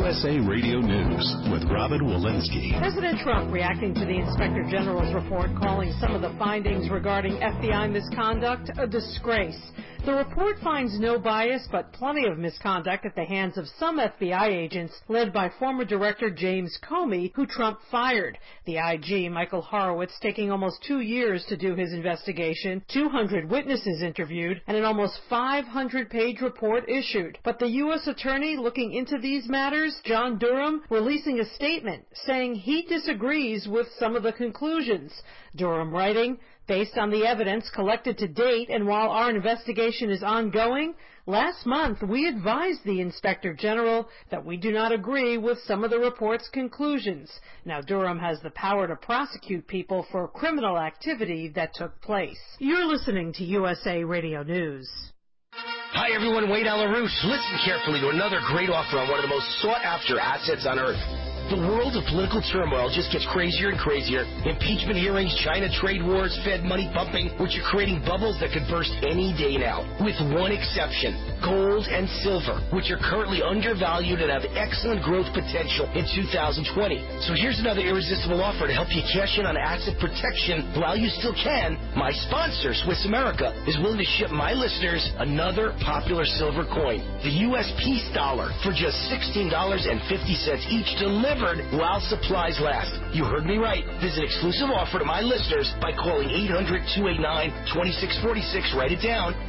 USA Radio News with Robin Walensky. President Trump reacting to the Inspector General's report, calling some of the findings regarding FBI misconduct a disgrace. The report finds no bias but plenty of misconduct at the hands of some FBI agents led by former Director James Comey, who Trump fired. The IG, Michael Horowitz, taking almost 2 years to do his investigation, 200 witnesses interviewed, and an almost 500-page report issued. But the U.S. Attorney looking into these matters, John Durham, releasing a statement saying he disagrees with some of the conclusions. Durham writing, based on the evidence collected to date and while our investigation is ongoing, last month we advised the Inspector General that we do not agree with some of the report's conclusions. Now Durham has the power to prosecute people for criminal activity that took place. You're listening to USA Radio News. Hi everyone, Wade Alarouche. Listen carefully to another great offer on one of the most sought-after assets on earth. The world of political turmoil just gets crazier and crazier. Impeachment hearings, China trade wars, Fed money pumping, which are creating bubbles that could burst any day now. With one exception, gold and silver, which are currently undervalued and have excellent growth potential in 2020. So here's another irresistible offer to help you cash in on asset protection while you still can. My sponsor, Swiss America, is willing to ship my listeners another popular silver coin, the U.S. Peace Dollar, for just $16.50 each, delivered while supplies last. You heard me right. This is an exclusive offer to my listeners by calling 800-289-2646. Write it down,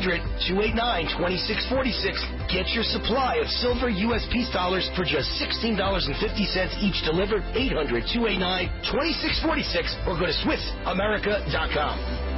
800-289-2646. Get your supply of silver U.S. Peace Dollars for just $16.50 each, delivered, 800-289-2646, or go to SwissAmerica.com.